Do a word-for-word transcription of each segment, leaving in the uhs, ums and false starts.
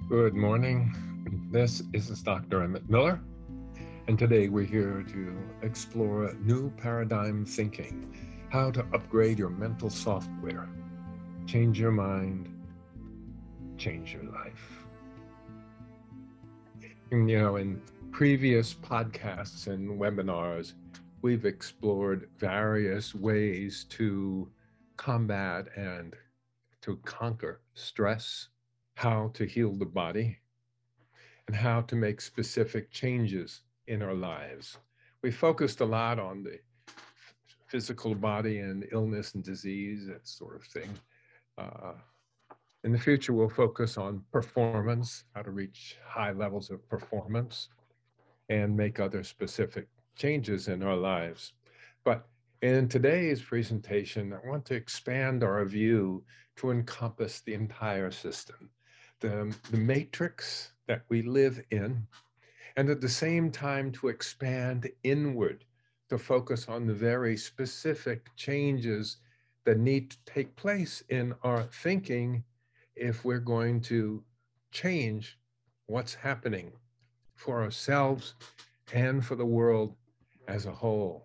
Good morning. This is Doctor Emmett Miller, and today we're here to explore new paradigm thinking, how to upgrade your mental software, change your mind, change your life. And, you know, in previous podcasts and webinars, we've explored various ways to combat and to conquer stress, how to heal the body, and how to make specific changes in our lives. We focused a lot on the physical body and illness and disease, that sort of thing. Uh, in the future, we'll focus on performance, how to reach high levels of performance and make other specific changes in our lives. But in today's presentation, I want to expand our view to encompass the entire system, the, the matrix that we live in, and at the same time to expand inward, to focus on the very specific changes that need to take place in our thinking if we're going to change what's happening for ourselves and for the world as a whole.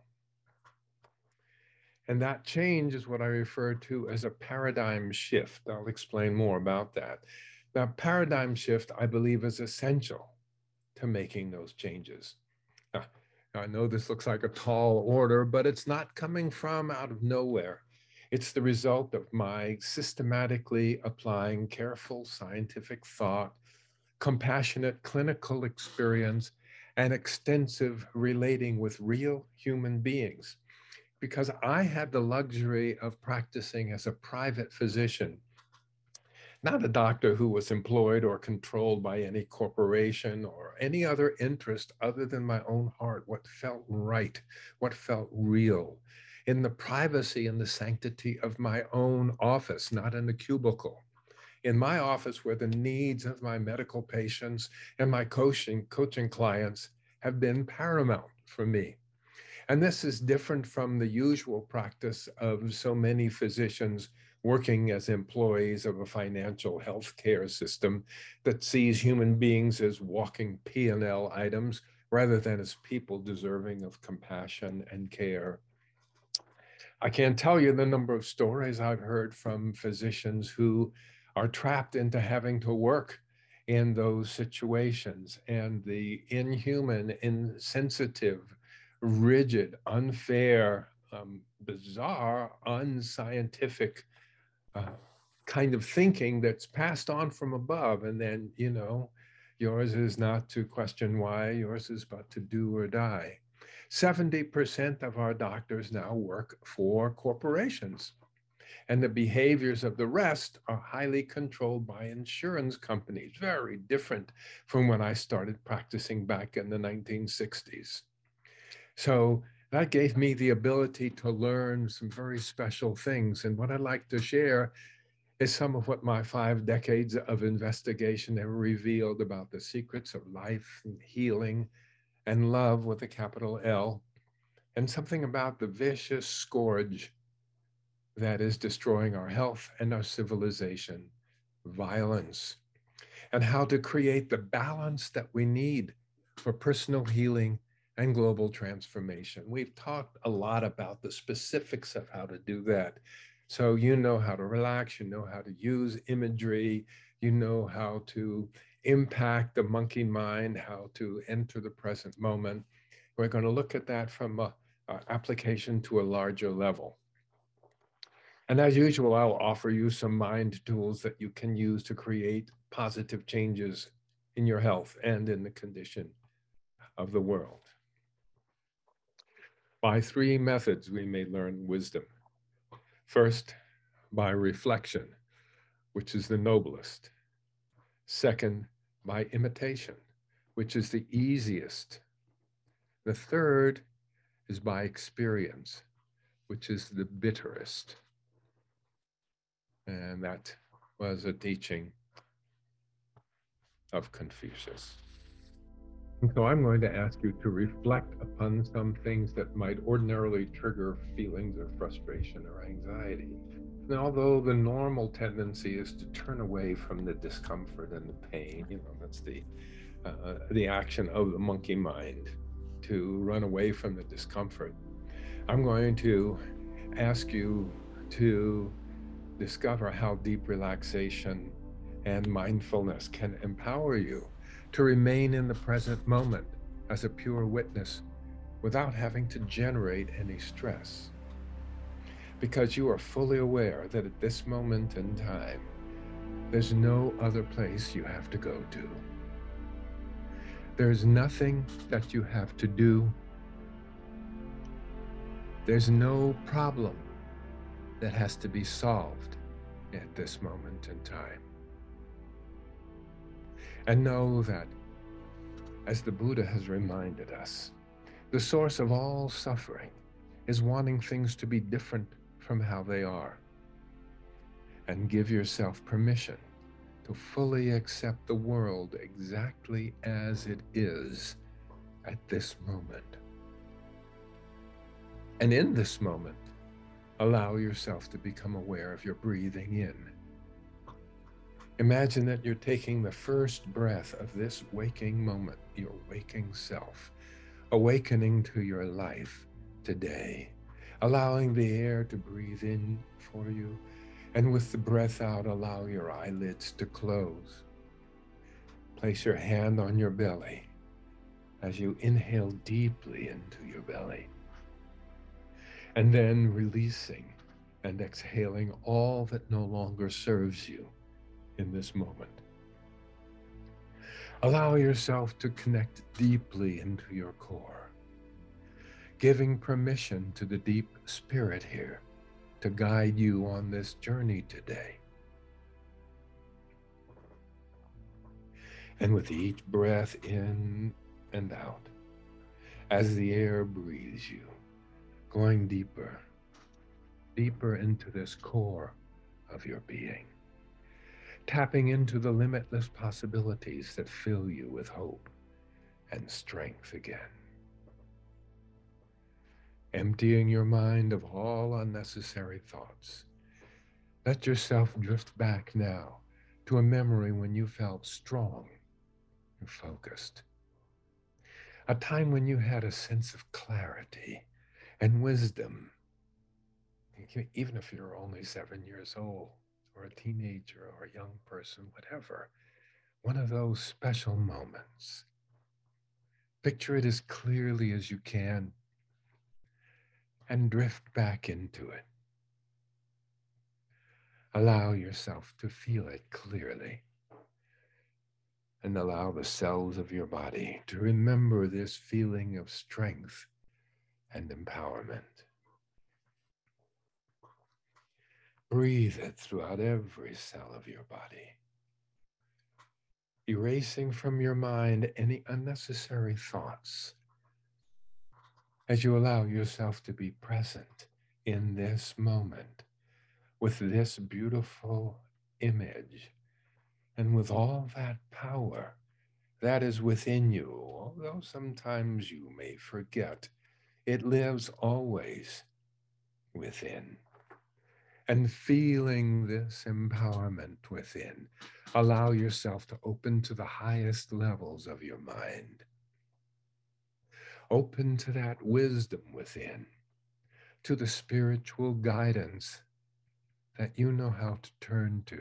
And that change is what I refer to as a paradigm shift. I'll explain more about that. That paradigm shift, I believe, is essential to making those changes. Now, I know this looks like a tall order, but it's not coming from out of nowhere. It's the result of my systematically applying careful scientific thought, compassionate clinical experience, and extensive relating with real human beings. Because I had the luxury of practicing as a private physician, not a doctor who was employed or controlled by any corporation or any other interest other than my own heart, what felt right, what felt real, in the privacy and the sanctity of my own office, not in a cubicle. In my office, where the needs of my medical patients and my coaching, coaching clients have been paramount for me. And this is different from the usual practice of so many physicians working as employees of a financial health care system that sees human beings as walking P and L items rather than as people deserving of compassion and care. I can't tell you the number of stories I've heard from physicians who are trapped into having to work in those situations, and the inhuman, insensitive, rigid, unfair, um, bizarre, unscientific uh, kind of thinking that's passed on from above. And then, you know, yours is not to question why, yours is but to do or die. seventy percent of our doctors now work for corporations, and the behaviors of the rest are highly controlled by insurance companies, very different from when I started practicing back in the nineteen sixties. So that gave me the ability to learn some very special things. And what I'd like to share is some of what my five decades of investigation have revealed about the secrets of life and healing and love with a capital L, and something about the vicious scourge that is destroying our health and our civilization, violence, and how to create the balance that we need for personal healing and global transformation. We've talked a lot about the specifics of how to do that. So you know how to relax, you know how to use imagery, you know how to impact the monkey mind, how to enter the present moment. We're going to look at that from a, a application to a larger level. And as usual, I'll offer you some mind tools that you can use to create positive changes in your health and in the condition of the world. By three methods, we may learn wisdom. First, by reflection, which is the noblest. Second, by imitation, which is the easiest. The third is by experience, which is the bitterest. And that was a teaching of Confucius. And so I'm going to ask you to reflect upon some things that might ordinarily trigger feelings of frustration or anxiety. And although the normal tendency is to turn away from the discomfort and the pain, you know, that's the uh, the action of the monkey mind, to run away from the discomfort. I'm going to ask you to discover how deep relaxation and mindfulness can empower you to remain in the present moment as a pure witness without having to generate any stress. Because you are fully aware that at this moment in time, there's no other place you have to go to. There's nothing that you have to do. There's no problem that has to be solved at this moment in time. And know that, as the Buddha has reminded us, the source of all suffering is wanting things to be different from how they are. And give yourself permission to fully accept the world exactly as it is at this moment. And in this moment, allow yourself to become aware of your breathing in. Imagine that you're taking the first breath of this waking moment, your waking self, awakening to your life today, allowing the air to breathe in for you, and with the breath out, allow your eyelids to close. Place your hand on your belly as you inhale deeply into your belly, and then releasing and exhaling all that no longer serves you in this moment. Allow yourself to connect deeply into your core, giving permission to the deep spirit here to guide you on this journey today. And with each breath in and out, as the air breathes you, going deeper, deeper into this core of your being, tapping into the limitless possibilities that fill you with hope and strength again. Emptying your mind of all unnecessary thoughts. Let yourself drift back now to a memory when you felt strong and focused. A time when you had a sense of clarity and wisdom, even if you're only seven years old, or a teenager, or a young person, whatever. One of those special moments. Picture it as clearly as you can and drift back into it. Allow yourself to feel it clearly, and allow the cells of your body to remember this feeling of strength and empowerment. Breathe it throughout every cell of your body, erasing from your mind any unnecessary thoughts as you allow yourself to be present in this moment with this beautiful image and with all that power that is within you, although sometimes you may forget, it lives always within. And feeling this empowerment within, allow yourself to open to the highest levels of your mind. Open to that wisdom within, to the spiritual guidance that you know how to turn to.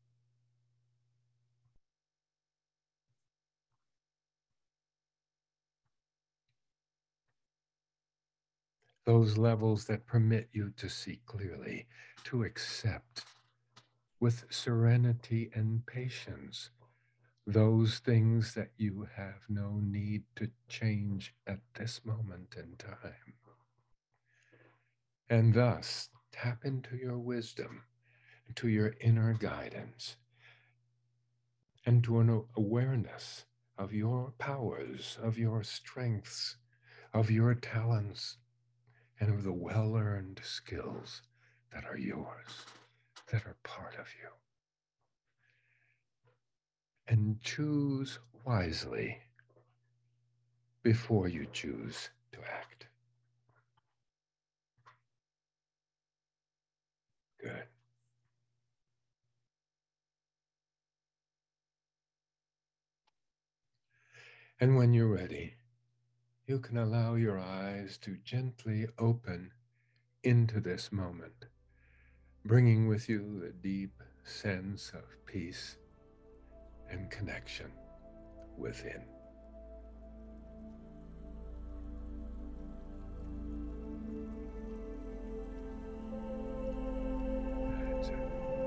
Those levels that permit you to see clearly, to accept with serenity and patience those things that you have no need to change at this moment in time. And thus, tap into your wisdom, into your inner guidance, and to an awareness of your powers, of your strengths, of your talents, and of the well-earned skills that are yours, that are part of you. And choose wisely before you choose to act. Good. And when you're ready, you can allow your eyes to gently open into this moment, bringing with you a deep sense of peace and connection within. That's it.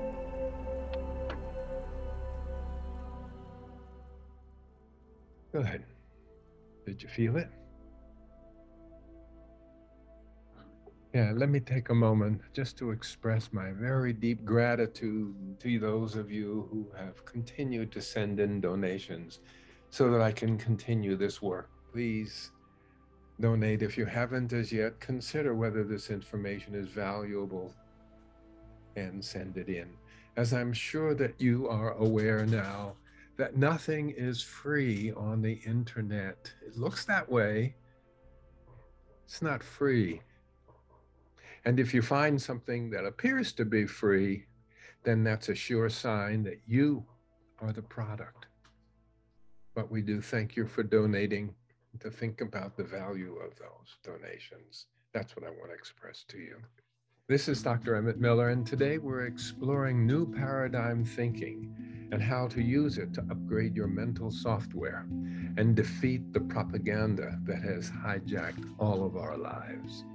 Go ahead. Did you feel it? Yeah, let me take a moment just to express my very deep gratitude to those of you who have continued to send in donations so that I can continue this work. Please donate if you haven't as yet. Consider whether this information is valuable and send it in. As I'm sure that you are aware now that nothing is free on the internet. It looks that way. It's not free. And if you find something that appears to be free, then that's a sure sign that you are the product. But we do thank you for donating, to think about the value of those donations. That's what I want to express to you. This is Doctor Emmett Miller, and today we're exploring new paradigm thinking and how to use it to upgrade your mental software and defeat the propaganda that has hijacked all of our lives.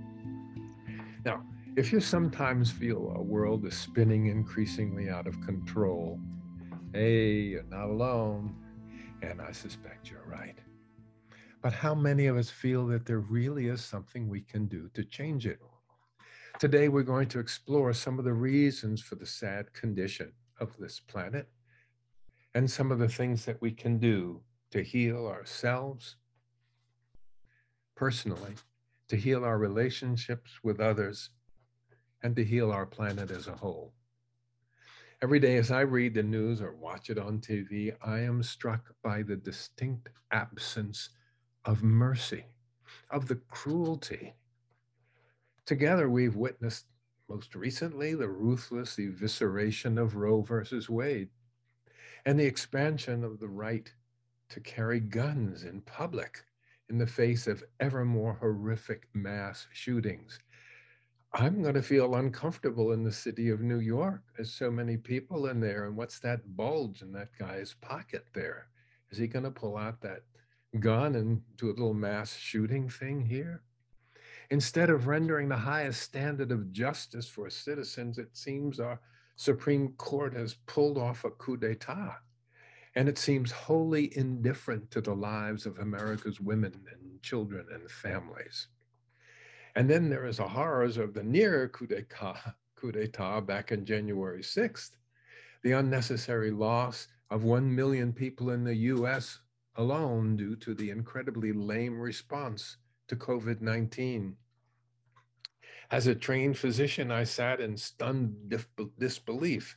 Now, if you sometimes feel a world is spinning increasingly out of control, hey, you're not alone, and I suspect you're right. But how many of us feel that there really is something we can do to change it? Today, we're going to explore some of the reasons for the sad condition of this planet and some of the things that we can do to heal ourselves personally, to heal our relationships with others, and to heal our planet as a whole. Every day as I read the news or watch it on T V, I am struck by the distinct absence of mercy, of the cruelty. Together, we've witnessed, most recently, the ruthless evisceration of Roe versus Wade and the expansion of the right to carry guns in public in the face of ever more horrific mass shootings. I'm going to feel uncomfortable in the city of New York. There's so many people in there. And what's that bulge in that guy's pocket there? Is he going to pull out that gun and do a little mass shooting thing here? Instead of rendering the highest standard of justice for citizens, it seems our Supreme Court has pulled off a coup d'etat. And it seems wholly indifferent to the lives of America's women and children and families. And then there is the horrors of the near coup d'etat, coup d'etat back on January sixth, the unnecessary loss of one million people in the U S alone due to the incredibly lame response to COVID nineteen. As a trained physician, I sat in stunned disbelief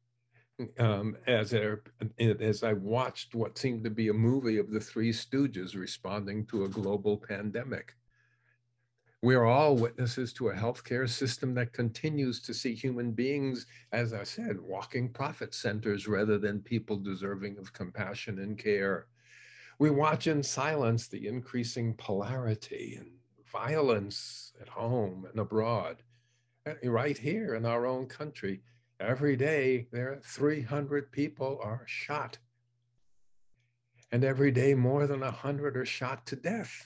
um, as, a, as I watched what seemed to be a movie of the Three Stooges responding to a global pandemic. We are all witnesses to a healthcare system that continues to see human beings, as I said, walking profit centers rather than people deserving of compassion and care. We watch in silence the increasing polarity and violence at home and abroad. Right here in our own country, every day there are three hundred people are shot. And every day more than one hundred are shot to death,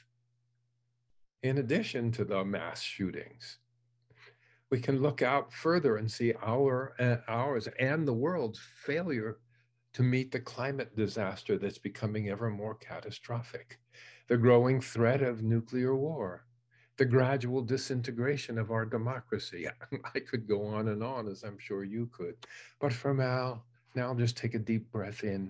in addition to the mass shootings. We can look out further and see our, uh, ours and the world's failure to meet the climate disaster that's becoming ever more catastrophic, the growing threat of nuclear war, the gradual disintegration of our democracy. I could go on and on, as I'm sure you could. But for now, now just take a deep breath in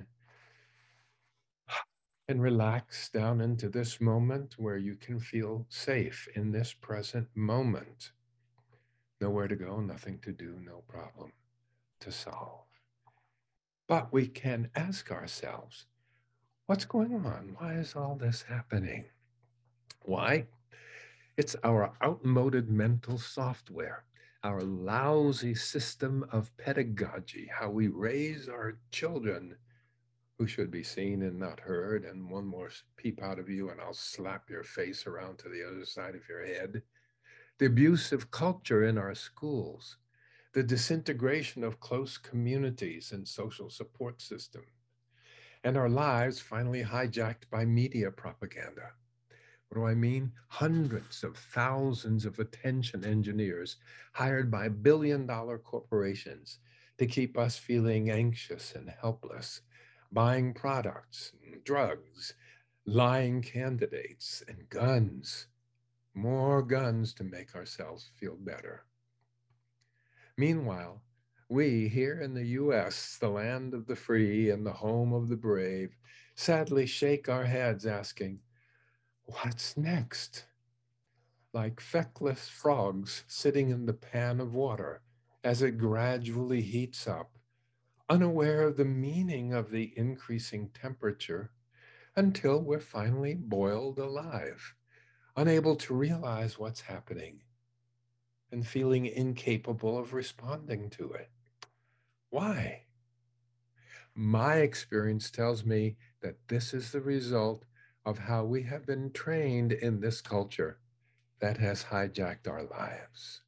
and relax down into this moment where you can feel safe in this present moment. Nowhere to go, nothing to do, no problem to solve. But we can ask ourselves, what's going on? Why is all this happening? Why? It's our outmoded mental software, our lousy system of pedagogy, how we raise our children who should be seen and not heard, and one more peep out of you and I'll slap your face around to the other side of your head. The abusive culture in our schools, the disintegration of close communities and social support system, and our lives finally hijacked by media propaganda. What do I mean? Hundreds of thousands of attention engineers hired by billion dollar corporations to keep us feeling anxious and helpless, buying products, drugs, lying candidates, and guns. More guns to make ourselves feel better. Meanwhile, we here in the U S, the land of the free and the home of the brave, sadly shake our heads asking, what's next? Like feckless frogs sitting in the pan of water as it gradually heats up, unaware of the meaning of the increasing temperature until we're finally boiled alive, unable to realize what's happening and feeling incapable of responding to it. Why? My experience tells me that this is the result of how we have been trained in this culture that has hijacked our lives.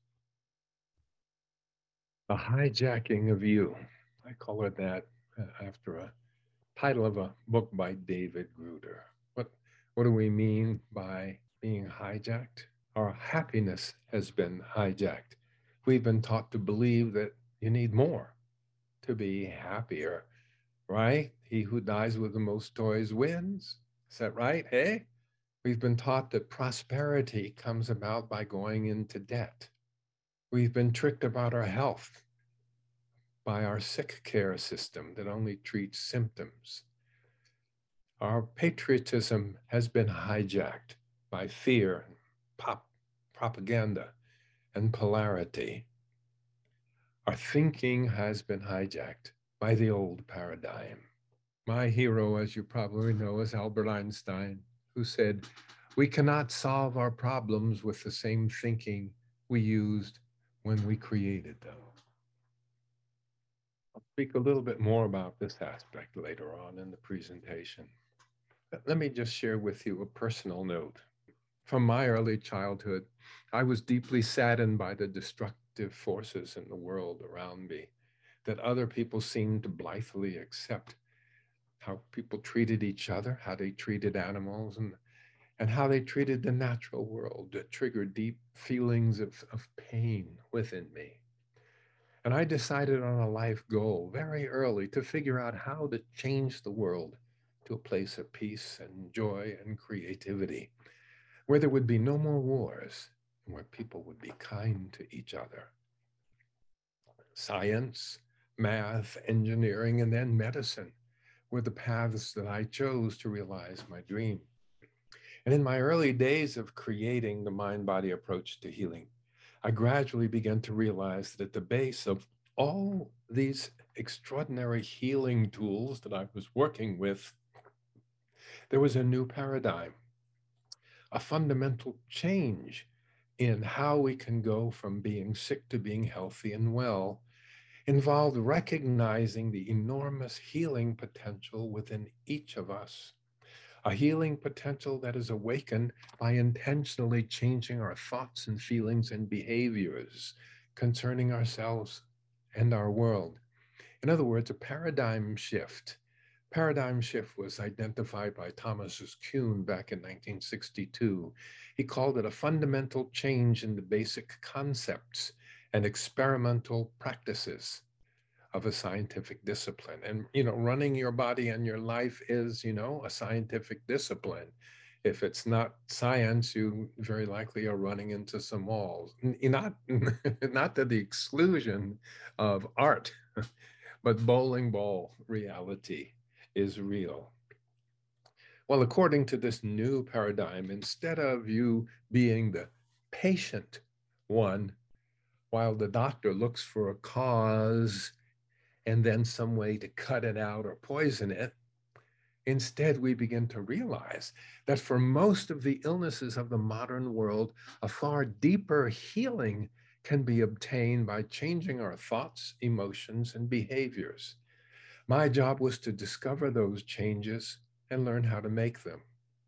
A hijacking of you. I call it that uh, after a title of a book by David Gruder. What, what do we mean by being hijacked? Our happiness has been hijacked. We've been taught to believe that you need more to be happier, right? He who dies with the most toys wins. Is that right? Hey? We've been taught that prosperity comes about by going into debt. We've been tricked about our health by our sick care system that only treats symptoms. Our patriotism has been hijacked by fear, pop, propaganda, and polarity. Our thinking has been hijacked by the old paradigm. My hero, as you probably know, is Albert Einstein, who said, we cannot solve our problems with the same thinking we used when we created them. I'll speak a little bit more about this aspect later on in the presentation. But let me just share with you a personal note. From my early childhood, I was deeply saddened by the destructive forces in the world around me that other people seemed to blithely accept. How people treated each other, how they treated animals, and, and how they treated the natural world that triggered deep feelings of, of pain within me. And I decided on a life goal very early to figure out how to change the world to a place of peace and joy and creativity, where there would be no more wars and where people would be kind to each other. Science, math, engineering, and then medicine were the paths that I chose to realize my dream. And in my early days of creating the mind-body approach to healing, I gradually began to realize that at the base of all these extraordinary healing tools that I was working with, there was a new paradigm, a fundamental change in how we can go from being sick to being healthy and well, involved recognizing the enormous healing potential within each of us. A healing potential that is awakened by intentionally changing our thoughts and feelings and behaviors concerning ourselves and our world. In other words, a paradigm shift. Paradigm shift was identified by Thomas Kuhn back in nineteen sixty-two. He called it a fundamental change in the basic concepts and experimental practices of a scientific discipline. And, you know, running your body and your life is, you know, a scientific discipline. If it's not science, you very likely are running into some walls. Not, not to the exclusion of art, but bowling ball reality is real. Well, according to this new paradigm, instead of you being the patient one, while the doctor looks for a cause and then some way to cut it out or poison it, instead we begin to realize that for most of the illnesses of the modern world, a far deeper healing can be obtained by changing our thoughts, emotions, and behaviors. My job was to discover those changes and learn how to make them.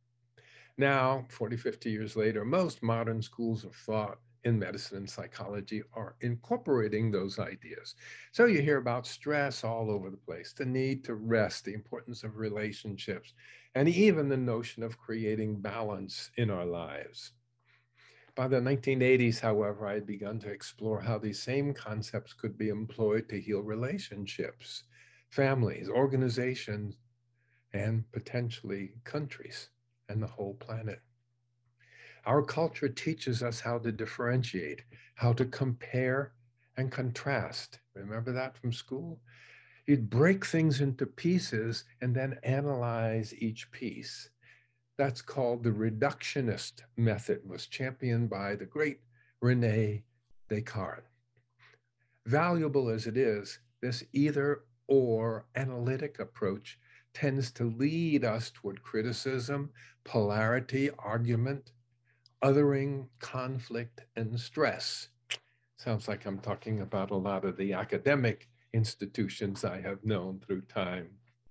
Now, forty, fifty years later, most modern schools of thought in medicine and psychology are incorporating those ideas. So you hear about stress all over the place, the need to rest, the importance of relationships, and even the notion of creating balance in our lives. By the nineteen eighties, however, I had begun to explore how these same concepts could be employed to heal relationships, families, organizations, and potentially countries and the whole planet. Our culture teaches us how to differentiate, how to compare and contrast. Remember that from school? You'd break things into pieces and then analyze each piece. That's called the reductionist method, was championed by the great Rene Descartes. Valuable as it is, this either or analytic approach tends to lead us toward criticism, polarity, argument, othering, conflict, and stress. Sounds like I'm talking about a lot of the academic institutions I have known through time.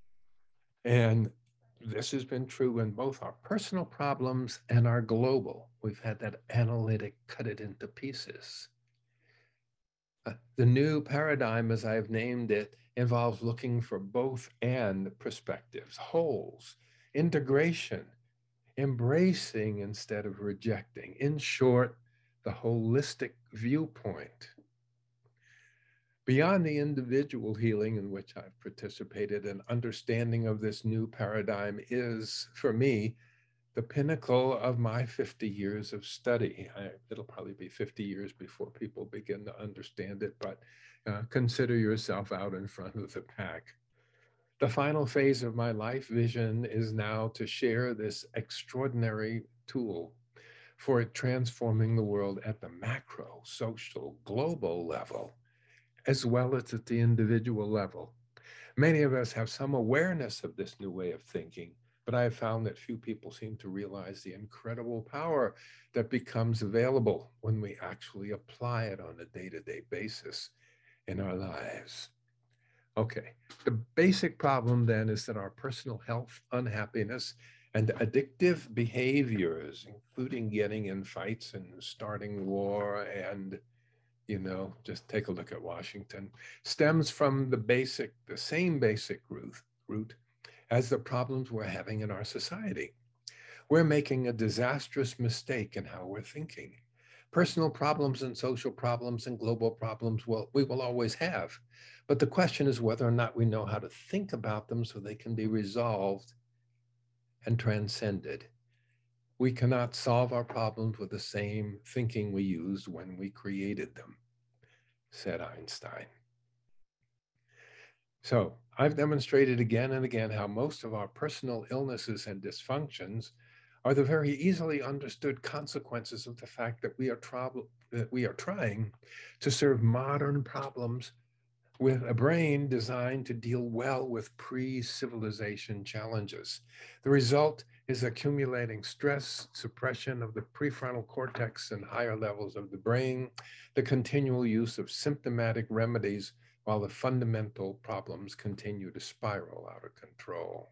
And this has been true in both our personal problems and our global. We've had that analytic cut it into pieces. Uh, the new paradigm, as I've named it, involves looking for both and perspectives, wholes, integration, embracing instead of rejecting. In short, the holistic viewpoint. Beyond the individual healing in which I've participated, an understanding of this new paradigm is, for me, the pinnacle of my fifty years of study. I, it'll probably be fifty years before people begin to understand it, but uh, consider yourself out in front of the pack. The final phase of my life vision is now to share this extraordinary tool for it transforming the world at the macro, social, global level, as well as at the individual level. Many of us have some awareness of this new way of thinking, but I have found that few people seem to realize the incredible power that becomes available when we actually apply it on a day-to-day basis in our lives. Okay, the basic problem then is that our personal health, unhappiness, and addictive behaviors, including getting in fights and starting war and, you know, just take a look at Washington, stems from the basic, the same basic root, root as the problems we're having in our society. We're making a disastrous mistake in how we're thinking. Personal problems and social problems and global problems, well, we will always have. But the question is whether or not we know how to think about them so they can be resolved and transcended. We cannot solve our problems with the same thinking we used when we created them, said Einstein. So I've demonstrated again and again how most of our personal illnesses and dysfunctions are the very easily understood consequences of the fact that we are, that we are trying to serve modern problems with a brain designed to deal well with pre-civilization challenges. The result is accumulating stress, suppression of the prefrontal cortex and higher levels of the brain, the continual use of symptomatic remedies while the fundamental problems continue to spiral out of control.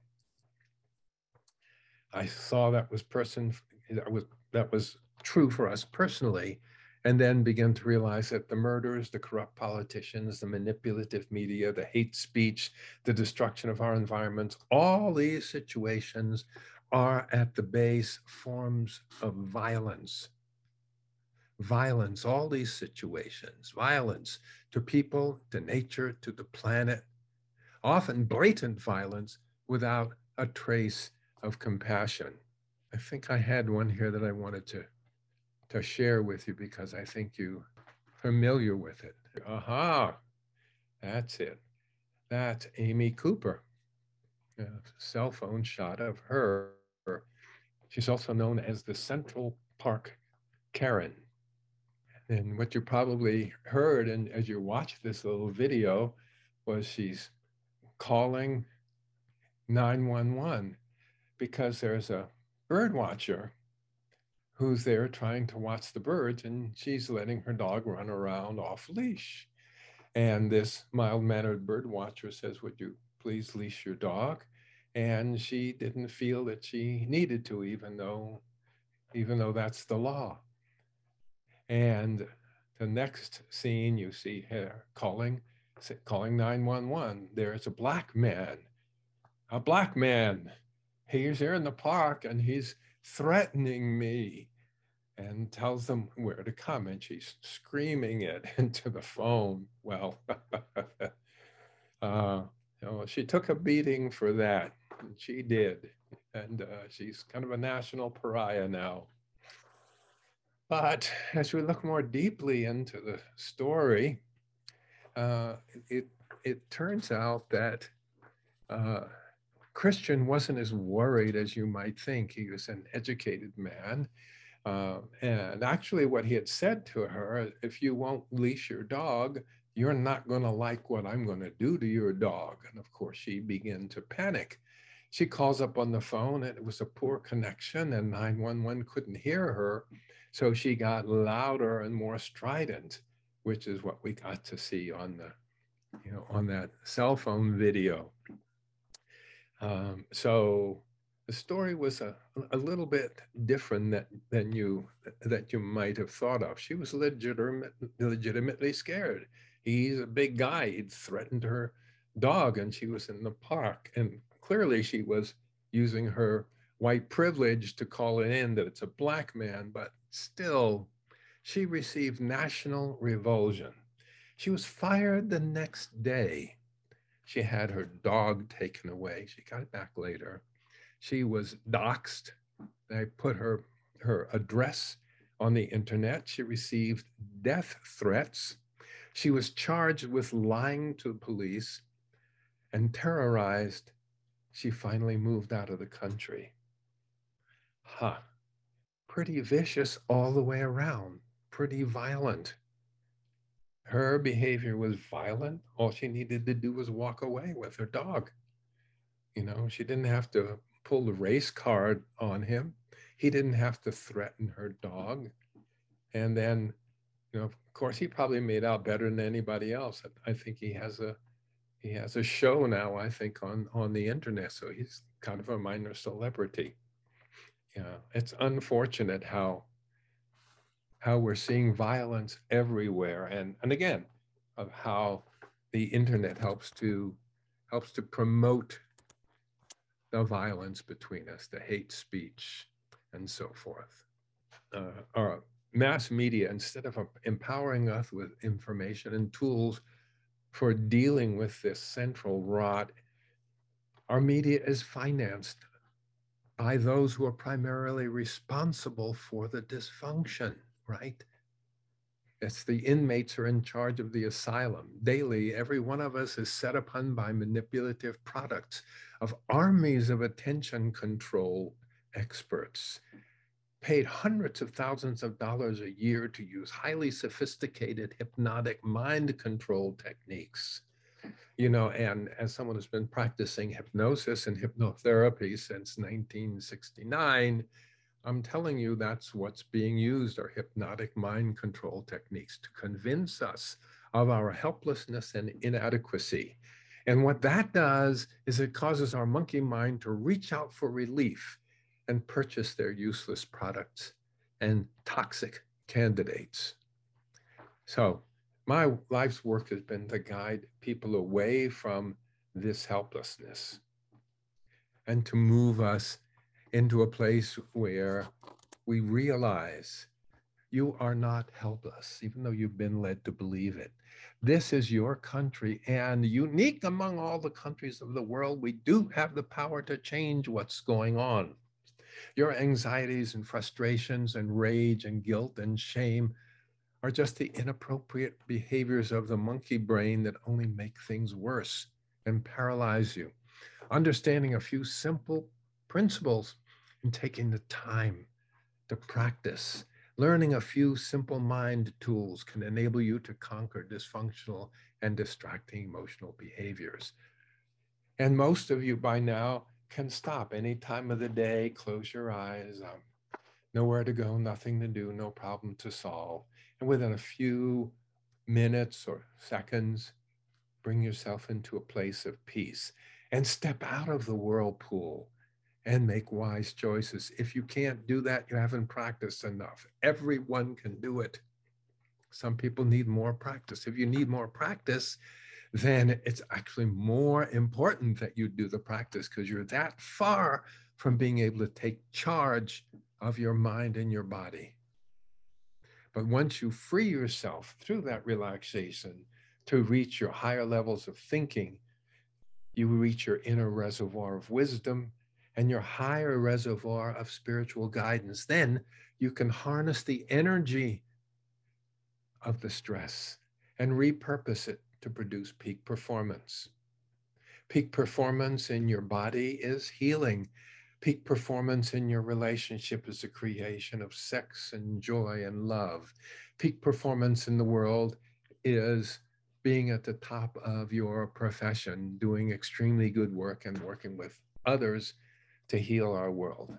I saw that was person that was that was true for us personally, and then began to realize that the murders, the corrupt politicians, the manipulative media, the hate speech, the destruction of our environments, all these situations are at the base forms of violence. Violence, all these situations, violence to people, to nature, to the planet, often blatant violence without a trace of compassion. I think I had one here that I wanted to, to share with you because I think you're familiar with it. Aha, that's it. That's Amy Cooper. A cell phone shot of her. She's also known as the Central Park Karen. And what you probably heard, and as you watch this little video, was she's calling nine one one because there's a bird watcher who's there trying to watch the birds, and she's letting her dog run around off leash. And this mild-mannered bird watcher says, would you please leash your dog. And she didn't feel that she needed to, even though, even though that's the law. And the next scene, you see her calling, calling nine one one. There's a black man, a black man. He's here in the park and he's threatening me, and tells them where to come. And she's screaming it into the phone. Well, uh, you know, she took a beating for that. And she did. And uh, she's kind of a national pariah now. But as we look more deeply into the story, uh, it, it turns out that uh, Christian wasn't as worried as you might think. He was an educated man. Uh, and actually, what he had said to her, if you won't leash your dog, you're not going to like what I'm going to do to your dog. And of course, she began to panic. She calls up on the phone, and it was a poor connection, and nine one one couldn't hear her. So she got louder and more strident, which is what we got to see on the, you know, on that cell phone video. Um, so the story was a, a little bit different that, than you that you might have thought of. She was legitimate, legitimately scared. He's a big guy. He'd threatened her dog, and she was in the park. And clearly, she was using her white privilege to call it in that it's a black man. But still, she received national revulsion. She was fired the next day. She had her dog taken away. She got it back later. She was doxxed. They put her, her address on the internet. She received death threats. She was charged with lying to the police and terrorized. She finally moved out of the country. Huh. Pretty vicious all the way around, pretty violent. Her behavior was violent. All she needed to do was walk away with her dog. You know, she didn't have to pull the race card on him. He didn't have to threaten her dog. And then, you know, of course, he probably made out better than anybody else. I think he has a he has a show now, I think, on on the internet. So he's kind of a minor celebrity. Yeah, it's unfortunate how how we're seeing violence everywhere, and and again, of how the internet helps to helps to promote the violence between us, the hate speech, and so forth. Uh, our mass media, instead of empowering us with information and tools for dealing with this central rot, our media is financed by those who are primarily responsible for the dysfunction, right? It's the inmates who are in charge of the asylum. Daily, every one of us is set upon by manipulative products of armies of attention control experts, paid hundreds of thousands of dollars a year to use highly sophisticated hypnotic mind control techniques. You know, and as someone who's been practicing hypnosis and hypnotherapy since nineteen sixty-nine, I'm telling you, that's what's being used, are hypnotic mind control techniques to convince us of our helplessness and inadequacy. And what that does is it causes our monkey mind to reach out for relief and purchase their useless products and toxic candidates. So my life's work has been to guide people away from this helplessness and to move us into a place where we realize you are not helpless, even though you've been led to believe it. This is your country, and unique among all the countries of the world, we do have the power to change what's going on. Your anxieties and frustrations and rage and guilt and shame are just the inappropriate behaviors of the monkey brain that only make things worse and paralyze you. Understanding a few simple principles and taking the time to practice, learning a few simple mind tools can enable you to conquer dysfunctional and distracting emotional behaviors. And most of you by now can stop any time of the day, close your eyes, um, nowhere to go, nothing to do, no problem to solve. And within a few minutes or seconds, bring yourself into a place of peace and step out of the whirlpool and make wise choices. If you can't do that, you haven't practiced enough. Everyone can do it. Some people need more practice. If you need more practice, then it's actually more important that you do the practice because you're that far from being able to take charge of your mind and your body. But once you free yourself through that relaxation to reach your higher levels of thinking, you reach your inner reservoir of wisdom and your higher reservoir of spiritual guidance. Then you can harness the energy of the stress and repurpose it to produce peak performance. Peak performance in your body is healing. Peak performance in your relationship is the creation of sex and joy and love. Peak performance in the world is being at the top of your profession, doing extremely good work and working with others to heal our world.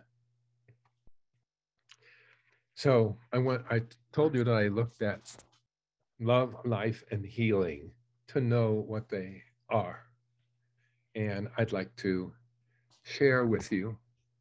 So I went, I told you that I looked at love, life, and healing to know what they are. And I'd like to share with you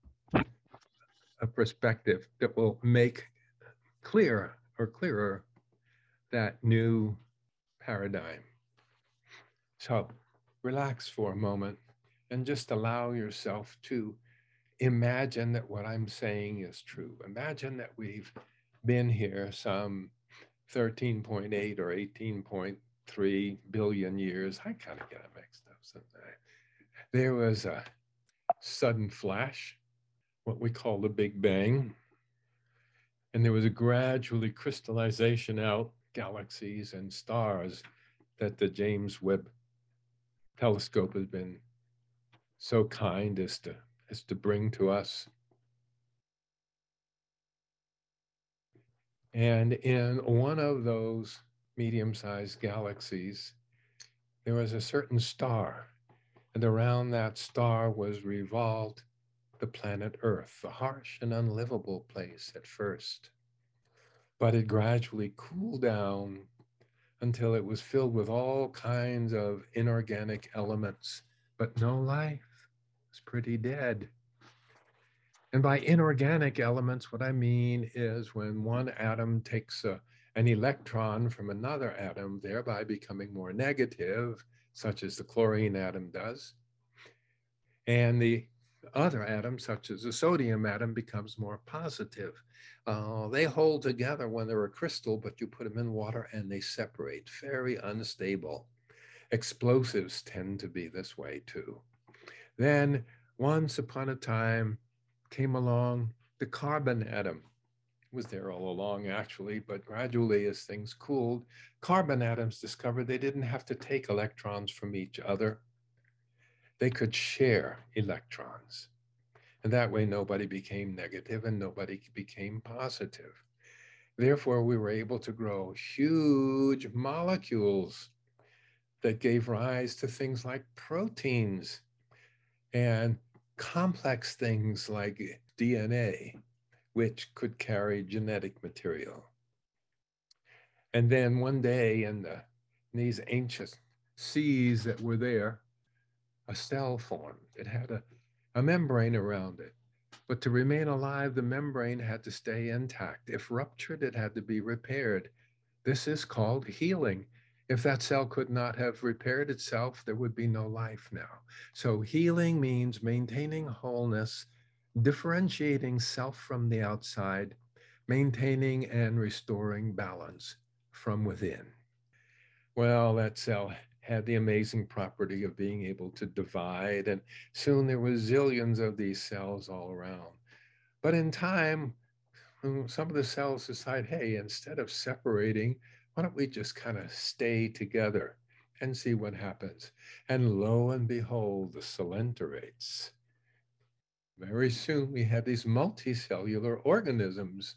a perspective that will make clear or clearer that new paradigm. So relax for a moment and just allow yourself to imagine that what I'm saying is true. Imagine that we've been here some thirteen point eight or eighteen point three billion years. I kind of get it mixed up sometimes. There was a sudden flash, what we call the Big Bang, and there was a gradually crystallization out galaxies and stars that the James Webb telescope has been so kind as to as to bring to us. And in one of those medium-sized galaxies, there was a certain star, and around that star was revolved the planet Earth, a harsh and unlivable place at first. But it gradually cooled down until it was filled with all kinds of inorganic elements, but no life. It was pretty dead. And by inorganic elements, what I mean is when one atom takes a, an electron from another atom, thereby becoming more negative, such as the chlorine atom does, and the other atom, such as the sodium atom, becomes more positive. Uh, they hold together when they're a crystal, but you put them in water and they separate. Very unstable. Explosives tend to be this way too. Then, once upon a time, came along the carbon atom. It was there all along, actually, but gradually, as things cooled, carbon atoms discovered they didn't have to take electrons from each other. They could share electrons. And that way, nobody became negative and nobody became positive. Therefore, we were able to grow huge molecules that gave rise to things like proteins and complex things like D N A, which could carry genetic material. And then one day in, the, in these ancient seas that were there, a cell formed. It had a, a membrane around it. But to remain alive, the membrane had to stay intact. If ruptured, it had to be repaired. This is called healing. If that cell could not have repaired itself, there would be no life now. So healing means maintaining wholeness, differentiating self from the outside, maintaining and restoring balance from within. Well, that cell had the amazing property of being able to divide, and soon there were zillions of these cells all around. But in time, some of the cells decide, hey, instead of separating, why don't we just kind of stay together and see what happens? And lo and behold, the solenterates. Very soon we have these multicellular organisms.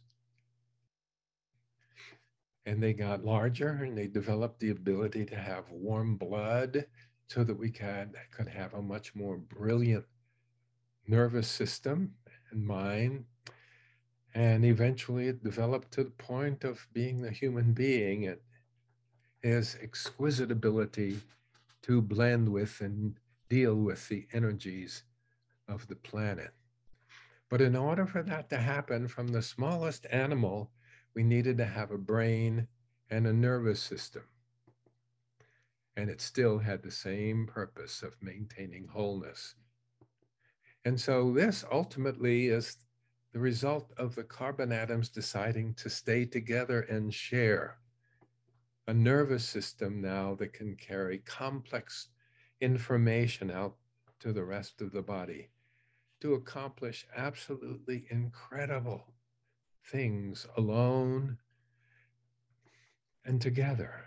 And they got larger and they developed the ability to have warm blood so that we can, could have a much more brilliant nervous system and mind. And eventually it developed to the point of being the human being. It has exquisite ability to blend with and deal with the energies of the planet. But in order for that to happen, from the smallest animal, we needed to have a brain and a nervous system. And it still had the same purpose of maintaining wholeness. And so this ultimately is the result of the carbon atoms deciding to stay together and share a nervous system now that can carry complex information out to the rest of the body to accomplish absolutely incredible things alone and together.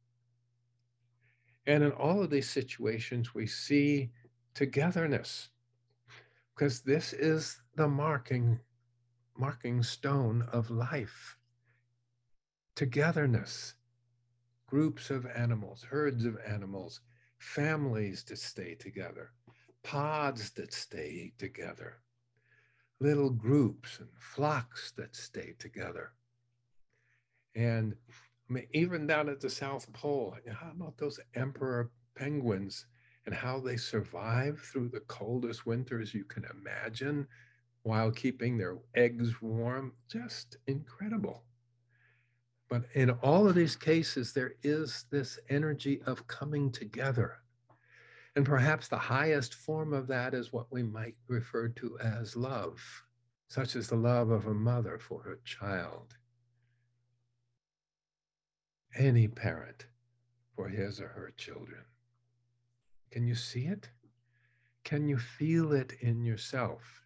And in all of these situations, we see togetherness, because this is the marking, marking stone of life. Togetherness, groups of animals, herds of animals, families that stay together, pods that stay together, little groups and flocks that stay together. And I mean, even down at the South Pole, how about those emperor penguins and how they survive through the coldest winters you can imagine while keeping their eggs warm? Just incredible. But in all of these cases, there is this energy of coming together. And perhaps the highest form of that is what we might refer to as love, such as the love of a mother for her child, any parent for his or her children. Can you see it? Can you feel it in yourself?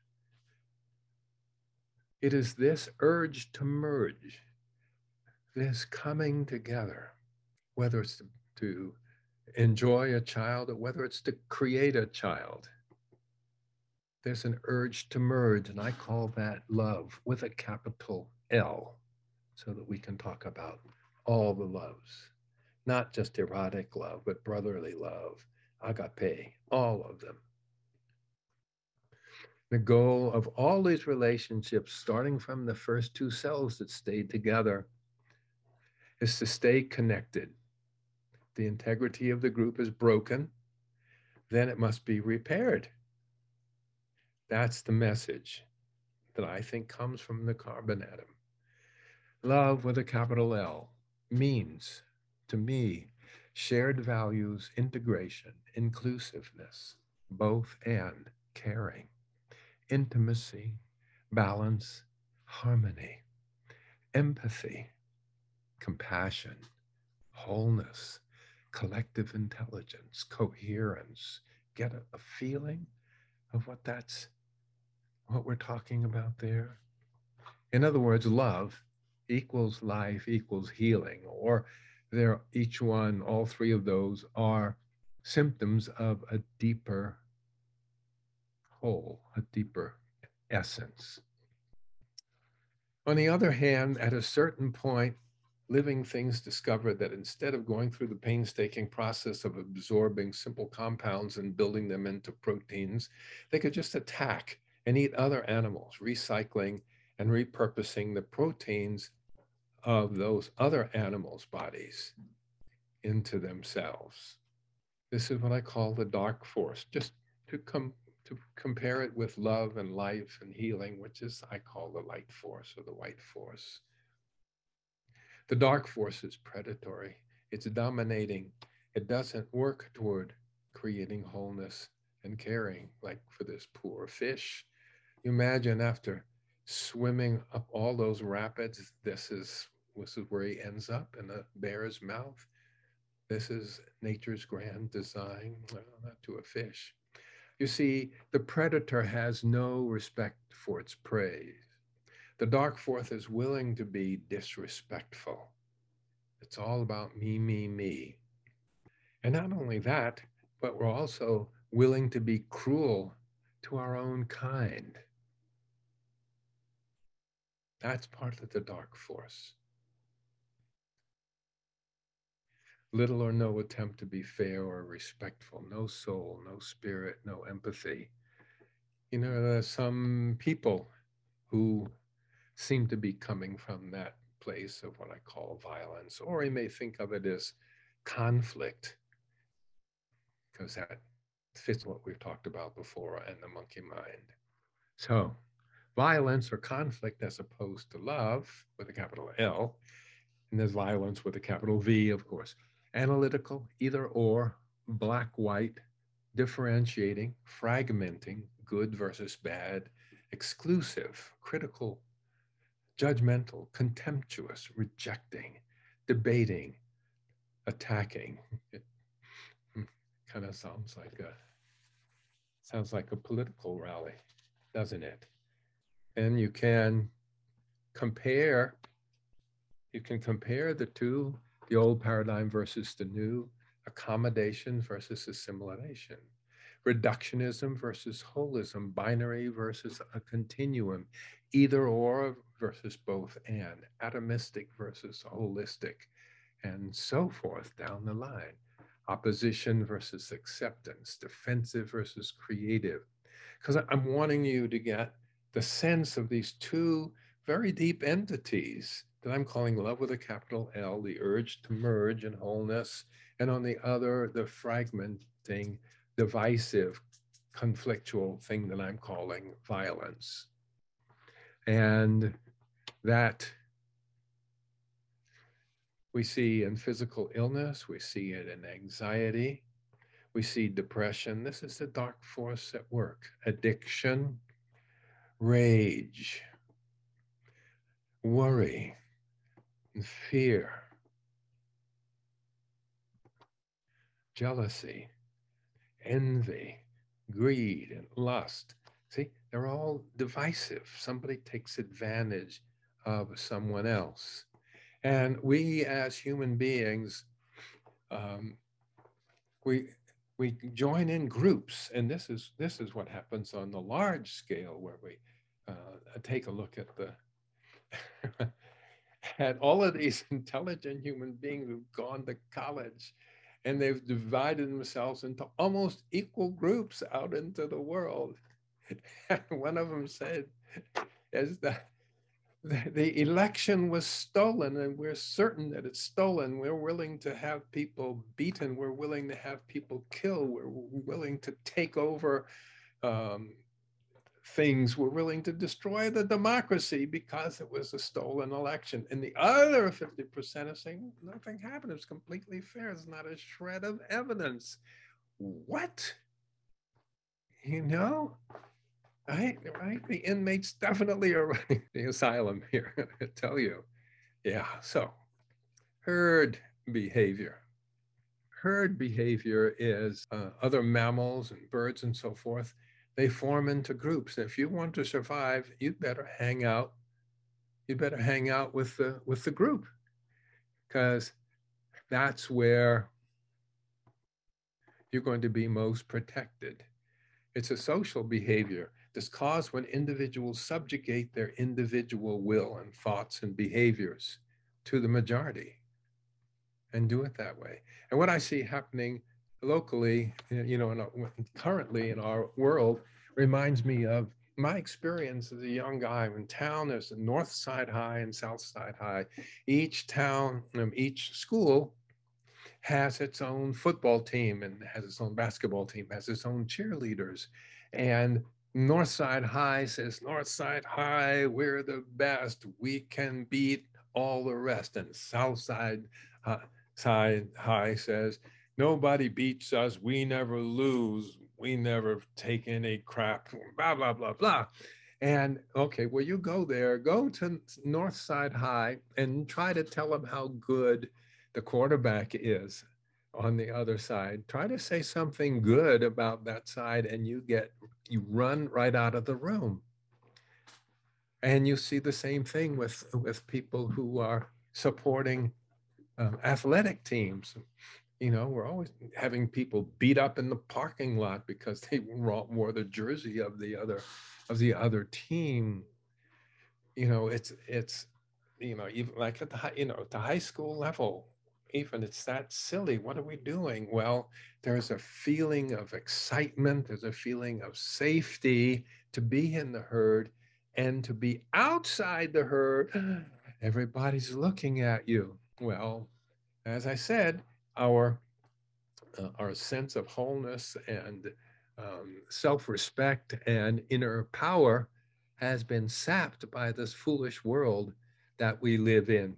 It is this urge to merge, this coming together, whether it's to, to enjoy a child or whether it's to create a child. There's an urge to merge, and I call that love with a capital L, so that we can talk about all the loves, not just erotic love, but brotherly love, agape, all of them. The goal of all these relationships, starting from the first two cells that stayed together, is to stay connected. The integrity of the group is broken, then it must be repaired. That's the message that I think comes from the carbon atom. Love with a capital L means, to me, shared values, integration, inclusiveness, both and, caring, intimacy, balance, harmony, empathy, compassion, wholeness, collective intelligence, coherence. Get a, a feeling of what that's, what we're talking about there? In other words, love equals life equals healing, or they're each one, all three of those are symptoms of a deeper whole, a deeper essence. On the other hand, at a certain point, living things discover that instead of going through the painstaking process of absorbing simple compounds and building them into proteins, they could just attack and eat other animals, recycling and repurposing the proteins of those other animals' bodies into themselves. This is what I call the dark force, just to come to compare it with love and life and healing, which is I call the light force or the white force. The dark force is predatory. It's dominating. It doesn't work toward creating wholeness and caring, like for this poor fish. You imagine after swimming up all those rapids, this is this is where he ends up, in a bear's mouth. This is nature's grand design, well, not to a fish. You see, the predator has no respect for its prey. The dark force is willing to be disrespectful. It's all about me, me, me. And not only that, but we're also willing to be cruel to our own kind. That's part of the dark force. Little or no attempt to be fair or respectful, no soul, no spirit, no empathy. You know, there's some people who seem to be coming from that place of what I call violence, or you may think of it as conflict. because that fits what we've talked about before and the monkey mind. So, violence or conflict as opposed to love with a capital L, and there's violence with a capital V, of course. Analytical, either or, black, white, differentiating, fragmenting, good versus bad, exclusive, critical, judgmental, contemptuous, rejecting, debating, attacking. It kind of sounds like a sounds like a political rally, doesn't it? And you can compare you can compare the two, the old paradigm versus the new, accommodation versus assimilation, reductionism versus holism, binary versus a continuum, either or versus both and, atomistic versus holistic, and so forth down the line. Opposition versus acceptance, defensive versus creative. Because I'm wanting you to get the sense of these two very deep entities that I'm calling love with a capital L, the urge to merge in wholeness, and on the other, the fragmenting, divisive, conflictual thing that I'm calling violence. And that we see in physical illness, we see it in anxiety, we see depression. This is the dark force at work. Addiction, rage, worry, and fear, jealousy, envy, greed, and lust. See, they're all divisive. Somebody takes advantage of someone else. And we as human beings, um, we we join in groups, and this is this is what happens on the large scale, where we uh, take a look at the at all of these intelligent human beings who've gone to college, and they've divided themselves into almost equal groups out into the world. And one of them said, "Is that the election was stolen, and we're certain that it's stolen. We're willing to have people beaten. We're willing to have people killed. We're willing to take over um, things. We're willing to destroy the democracy because it was a stolen election." And the other fifty percent are saying, nothing happened. It was completely fair. There's not a shred of evidence. What? You know? Right, right. The inmates definitely are running the asylum here, I tell you. Yeah, so herd behavior. Herd behavior is uh, other mammals and birds and so forth. They form into groups. If you want to survive, you'd better hang out. You better hang out with the with the group, because that's where you're going to be most protected. It's a social behavior. This cause when individuals subjugate their individual will and thoughts and behaviors to the majority and do it that way. And what I see happening locally, you know, in a, currently in our world, reminds me of my experience as a young guy. In town, there's a North Side High and South Side High. Each town, um, each school has its own football team and has its own basketball team, has its own cheerleaders. And Northside High says, Northside High, we're the best. We can beat all the rest. And Southside uh, Side High says, nobody beats us. We never lose. We never take any crap, blah, blah, blah, blah. And okay, well, you go there, go to Northside High and try to tell them how good the quarterback is on the other side. Try to say something good about that side, and you get, you run right out of the room. And you see the same thing with, with people who are supporting um, athletic teams. You know, we're always having people beat up in the parking lot because they wore the jersey of the other of the other team. You know, it's it's you know, even like at the high, you know, at the high school level, even it's that silly. What are we doing? Well, there's a feeling of excitement, there's a feeling of safety to be in the herd, and to be outside the herd, everybody's looking at you. Well, as I said, our uh, our sense of wholeness and um, self-respect and inner power has been sapped by this foolish world that we live in.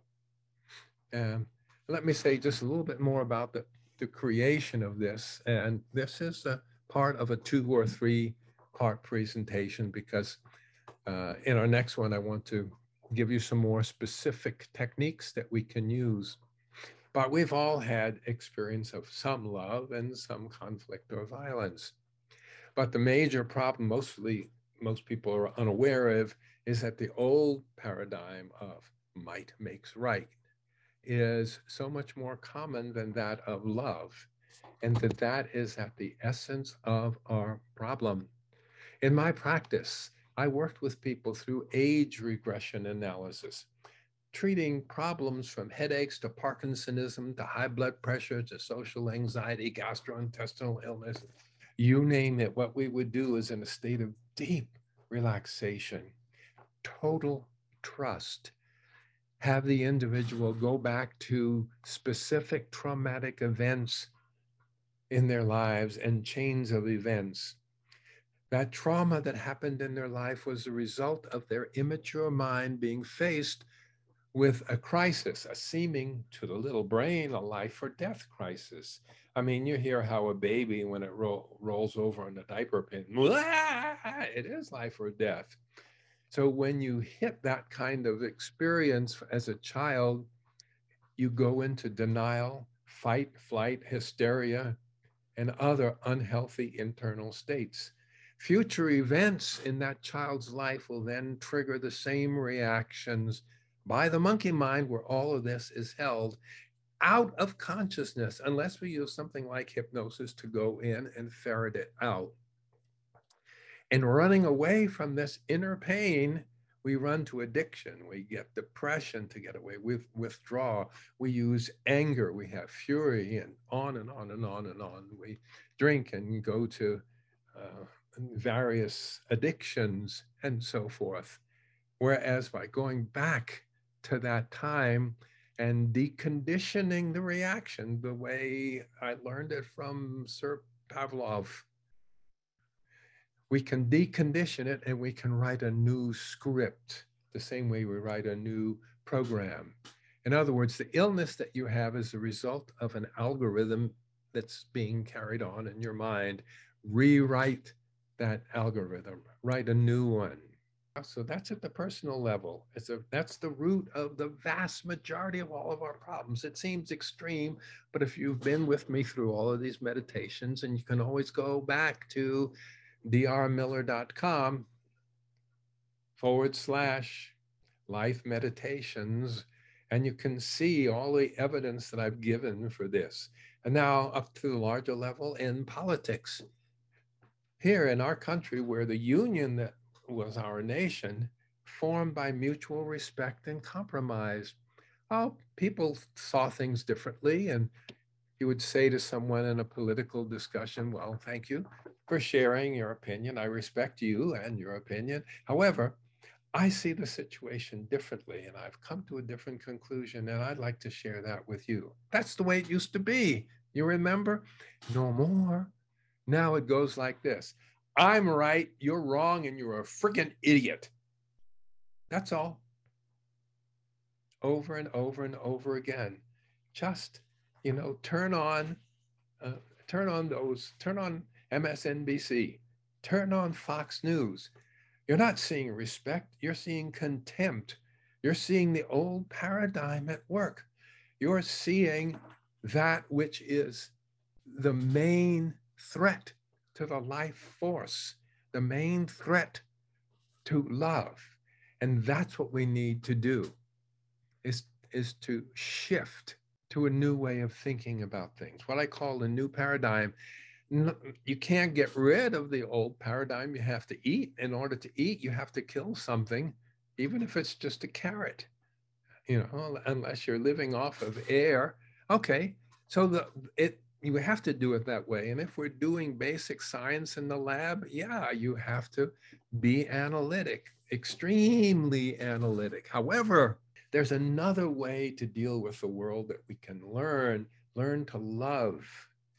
Um, Let me say just a little bit more about the, the creation of this. And this is a part of a two or three part presentation because uh, in our next one, I want to give you some more specific techniques that we can use. But we've all had experience of some love and some conflict or violence. But the major problem mostly most people are unaware of is that the old paradigm of might makes right is so much more common than that of love, and that that is at the essence of our problem. In my practice, I worked with people through age regression analysis, treating problems from headaches to Parkinsonism to high blood pressure to social anxiety, gastrointestinal illness, you name it. What we would do is in a state of deep relaxation, total trust, have the individual go back to specific traumatic events in their lives and chains of events. That trauma that happened in their life was a result of their immature mind being faced with a crisis, a seeming to the little brain, a life or death crisis. I mean, you hear how a baby, when it ro- rolls over on the diaper pin, it is life or death. So when you hit that kind of experience as a child, you go into denial, fight, flight, hysteria, and other unhealthy internal states. Future events in that child's life will then trigger the same reactions by the monkey mind, where all of this is held out of consciousness, unless we use something like hypnosis to go in and ferret it out. And running away from this inner pain, we run to addiction. We get depression to get away. We withdraw. We use anger. We have fury, and on and on and on and on. We drink and go to uh, various addictions and so forth. Whereas by going back to that time and deconditioning the reaction the way I learned it from Sir Pavlov, we can decondition it and we can write a new script the same way we write a new program. In other words, the illness that you have is a result of an algorithm that's being carried on in your mind. Rewrite that algorithm, write a new one. So that's at the personal level. It's a, that's the root of the vast majority of all of our problems. It seems extreme, but if you've been with me through all of these meditations, and you can always go back to drmiller.com forward slash life meditations, and you can see all the evidence that I've given for this. And now up to the larger level in politics. Here in our country, where the union that was our nation, formed by mutual respect and compromise. Oh, people saw things differently, and you would say to someone in a political discussion, well, thank you for sharing your opinion. I respect you and your opinion. However, I see the situation differently, and I've come to a different conclusion, and I'd like to share that with you. That's the way it used to be. You remember? No more. Now it goes like this. I'm right, you're wrong, and you're a freaking idiot. That's all. Over and over and over again. Just, you know, turn on, uh, turn on those, turn on M S N B C, turn on Fox News. You're not seeing respect, you're seeing contempt. You're seeing the old paradigm at work. You're seeing that which is the main threat to the life force, the main threat to love. And that's what we need to do, is, is to shift to a new way of thinking about things, what I call a new paradigm. You can't get rid of the old paradigm. You have to eat. In order to eat, you have to kill something, even if it's just a carrot, you know, unless you're living off of air. Okay, so the it you have to do it that way. And if we're doing basic science in the lab, yeah, you have to be analytic, extremely analytic. However, there's another way to deal with the world that we can learn, learn to love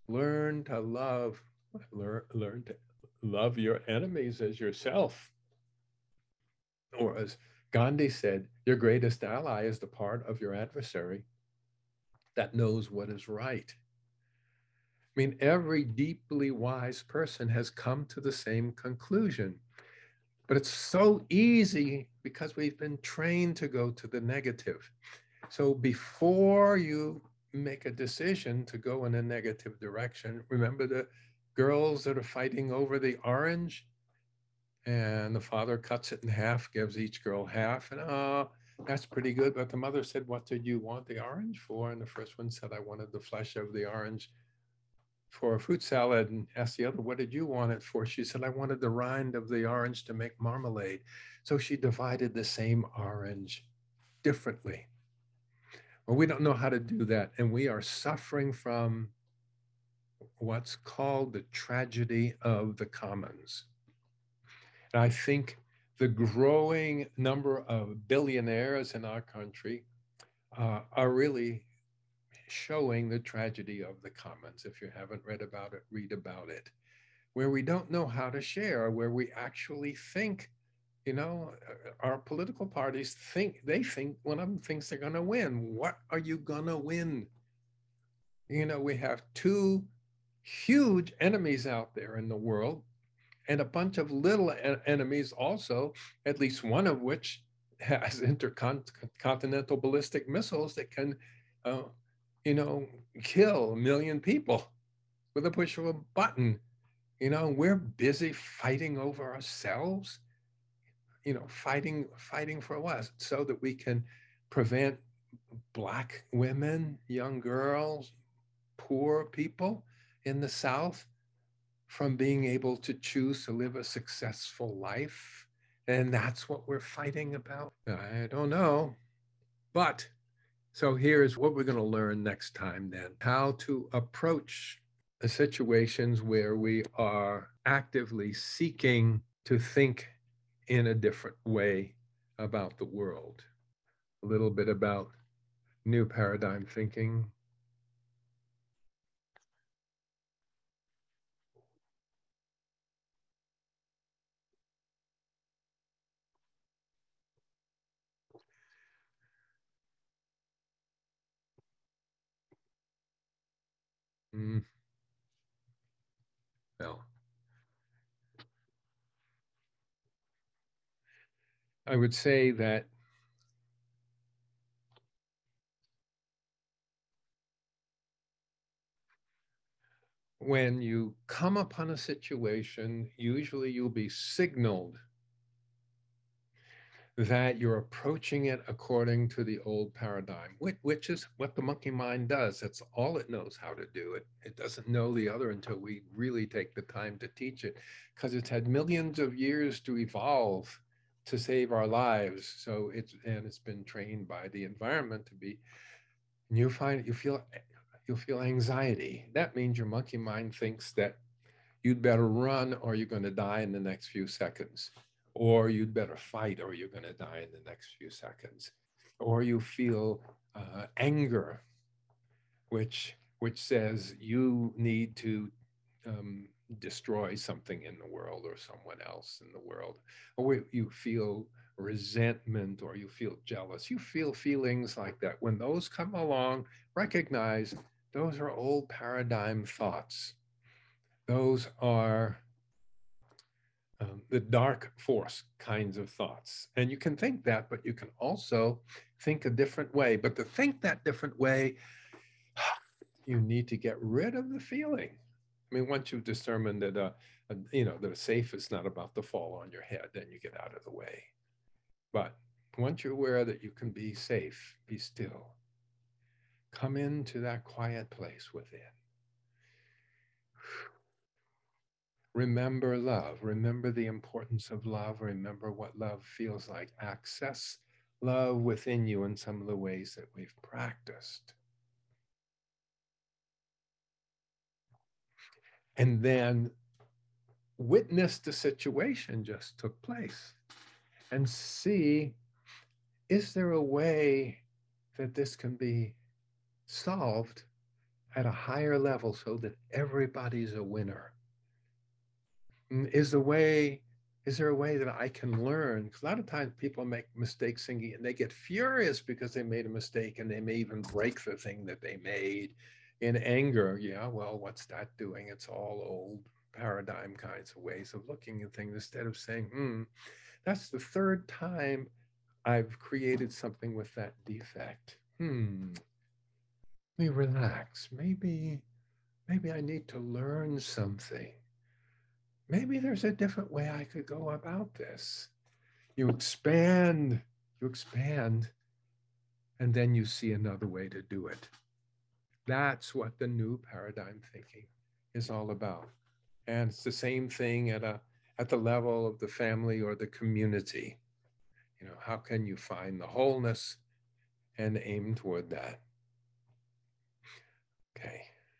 Learn to love, learn, learn to love your enemies as yourself. Or as Gandhi said, your greatest ally is the part of your adversary that knows what is right. I mean, every deeply wise person has come to the same conclusion. But it's so easy because we've been trained to go to the negative. So before you make a decision to go in a negative direction, remember the girls that are fighting over the orange, and the father cuts it in half, gives each girl half, and oh, that's pretty good. But the mother said, what did you want the orange for? And the first one said, I wanted the flesh of the orange for a fruit salad, and asked the other, what did you want it for? She said, I wanted the rind of the orange to make marmalade. So she divided the same orange differently. Well, we don't know how to do that. And we are suffering from what's called the tragedy of the commons. And I think the growing number of billionaires in our country uh, are really showing the tragedy of the commons. If you haven't read about it, read about it. Where we don't know how to share, where we actually think, you know, our political parties think, they think one of them thinks they're going to win. What are you going to win? You know, we have two huge enemies out there in the world and a bunch of little en- enemies also, at least one of which has intercontinental ballistic missiles that can, uh, you know, kill a million people with a push of a button. You know, we're busy fighting over ourselves, you know, fighting, fighting for what? So that we can prevent Black women, young girls, poor people in the South from being able to choose to live a successful life. And that's what we're fighting about. I don't know. But so here's what we're going to learn next time then, how to approach the situations where we are actively seeking to think in a different way about the world. A little bit about new paradigm thinking. Mm, well, I would say that when you come upon a situation, usually you'll be signaled that you're approaching it according to the old paradigm, which, which is what the monkey mind does. That's all it knows how to do. It, it doesn't know the other until we really take the time to teach it, because it's had millions of years to evolve to save our lives. So it's, and it's been trained by the environment to be, and you find, you feel, you'll feel anxiety. That means your monkey mind thinks that you'd better run or you're going to die in the next few seconds, or you'd better fight or you're going to die in the next few seconds, or you feel uh, anger, which which says you need to um, destroy something in the world or someone else in the world, or you feel resentment or you feel jealous. You feel feelings like that. When those come along, recognize those are old paradigm thoughts. Those are um, the dark force kinds of thoughts. And you can think that, but you can also think a different way. But to think that different way, you need to get rid of the feeling. I mean, once you've determined that, uh, uh, you know, that a safe is not about to fall on your head, then you get out of the way. But once you're aware that you can be safe, be still, come into that quiet place within. Remember love. Remember the importance of love. Remember what love feels like. Access love within you in some of the ways that we've practiced. And then witness the situation just took place and see, is there a way that this can be solved at a higher level so that everybody's a winner? Is the way, is there a way that I can learn? Because a lot of times people make mistakes thinking and they get furious because they made a mistake and they may even break the thing that they made in anger. Yeah, well, what's that doing? It's all old paradigm kinds of ways of looking at things instead of saying, hmm, that's the third time I've created something with that defect. Hmm, let me relax. Maybe, maybe I need to learn something. Maybe there's a different way I could go about this. You expand, you expand, and then you see another way to do it. That's what the new paradigm thinking is all about. And it's the same thing at a at the level of the family or the community. You know, how can you find the wholeness and aim toward that? Okay.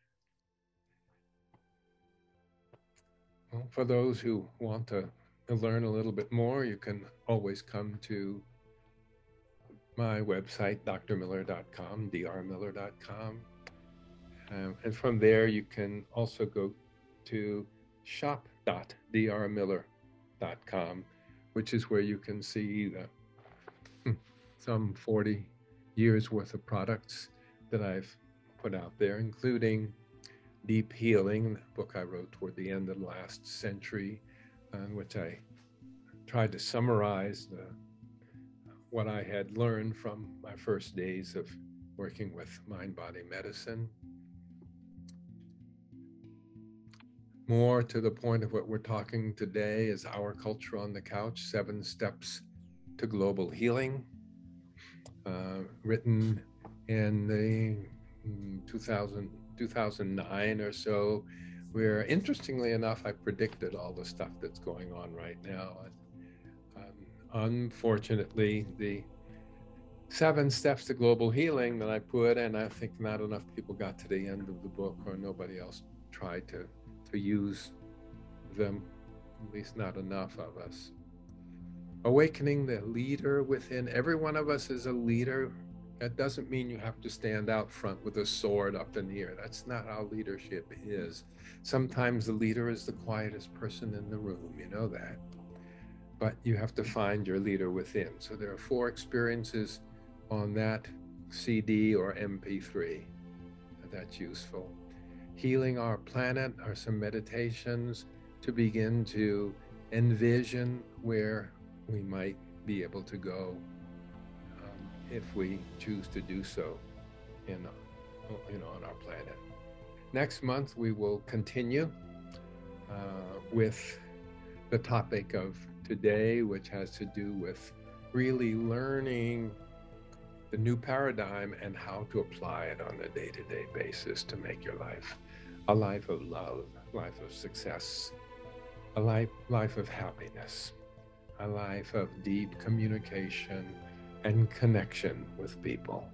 Well, for those who want to learn a little bit more, you can always come to my website, d r miller dot com, d r miller dot com. Um, and from there, you can also go to shop dot d r miller dot com, which is where you can see the some forty years worth of products that I've put out there, including Deep Healing, the book I wrote toward the end of the last century, in which I tried to summarize the, what I had learned from my first days of working with mind-body medicine. More to the point of what we're talking today is Our Culture on the Couch, Seven Steps to Global Healing, uh, written in the two thousand, two thousand nine or so, where interestingly enough, I predicted all the stuff that's going on right now. And, um, unfortunately, the seven steps to global healing that I put, and I think not enough people got to the end of the book, or nobody else tried to, to use them, at least not enough of us. Awakening the leader within. Every one of us is a leader. That doesn't mean you have to stand out front with a sword up in the air. That's not how leadership is. Sometimes the leader is the quietest person in the room, you know that. But you have to find your leader within. So there are four experiences on that C D or M P three. That's useful. Healing Our Planet are some meditations to begin to envision where we might be able to go um, if we choose to do so in, you know, on our planet. Next month, we will continue uh, with the topic of today, which has to do with really learning the new paradigm and how to apply it on a day-to-day basis to make your life a life of love, life of success, a life, life of happiness, a life of deep communication and connection with people.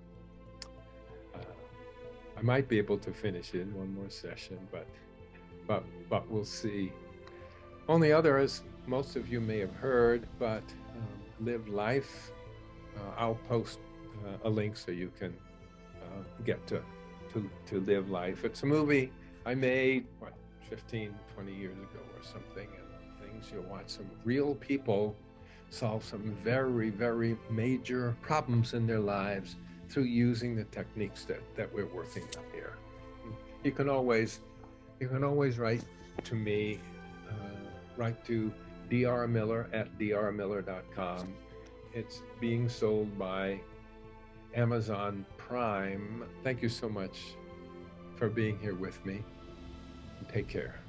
Uh, I might be able to finish it in one more session, but, but, but we'll see. Only other, as most of you may have heard, but um, Live Life. Uh, I'll post uh, a link so you can uh, get to, to, to Live Life. It's a movie I made, what, fifteen, twenty years ago or something, and things you'll watch some real people solve some very, very major problems in their lives through using the techniques that, that we're working on here. You can always, you can always write to me, uh, write to d r miller at d r miller dot com. It's being sold by Amazon Prime. Thank you so much for being here with me. Take care.